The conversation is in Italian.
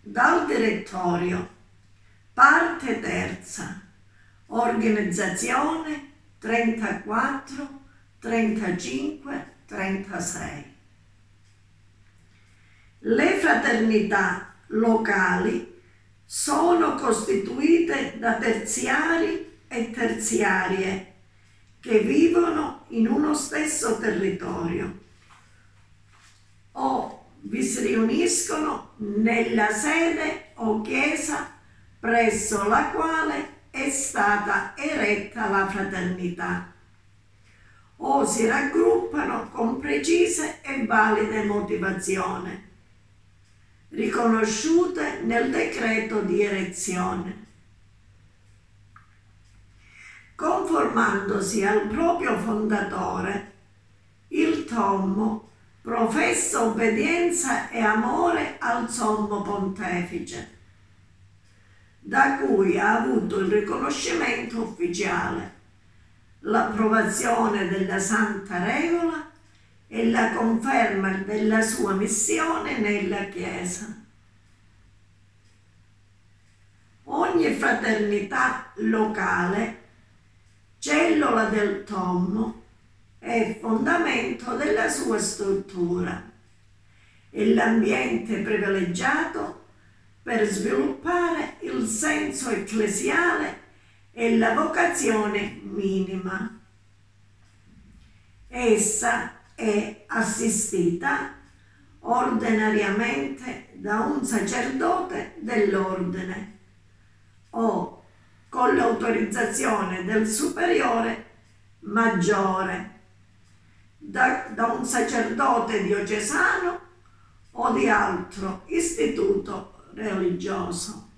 dal direttorio. Parte terza. Organizzazione 34, 35, 36. Le fraternità locali sono costituite da terziari e terziarie che vivono in uno stesso territorio o vi si riuniscono nella sede o chiesa presso la quale è stata eretta la fraternità, o si raggruppano con precise e valide motivazioni, riconosciute nel decreto di erezione. Conformandosi al proprio fondatore, il Tommo professa obbedienza e amore al Sommo Pontefice, da cui ha avuto il riconoscimento ufficiale, l'approvazione della Santa Regola e la conferma della sua missione nella Chiesa. Ogni fraternità locale, cellula del Tommo, è fondamento della sua struttura e l'ambiente privilegiato per sviluppare il senso ecclesiale e la vocazione minima. Essa è assistita ordinariamente da un sacerdote dell'ordine o con l'autorizzazione del superiore maggiore, da un sacerdote diocesano o di altro istituto religioso.